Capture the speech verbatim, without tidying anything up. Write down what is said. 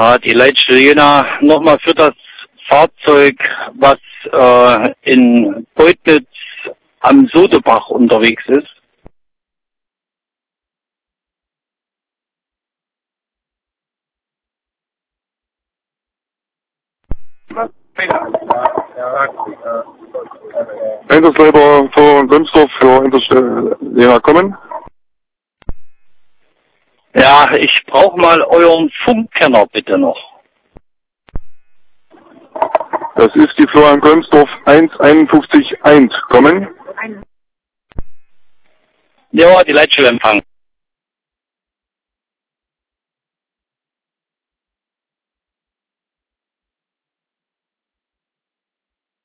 Ah, die Leitstelle Jena nochmal für das Fahrzeug, was äh, in Beutnitz am Sodebach unterwegs ist. Einsatzleiter für Gönsdorf für Einsatzstelle Jena kommen. Ja, ich brauche mal euren Funkkenner bitte noch. Das ist die Florian Gönsdorf eins einundfünfzig eins kommen. Ja, die Leitstelle empfangen.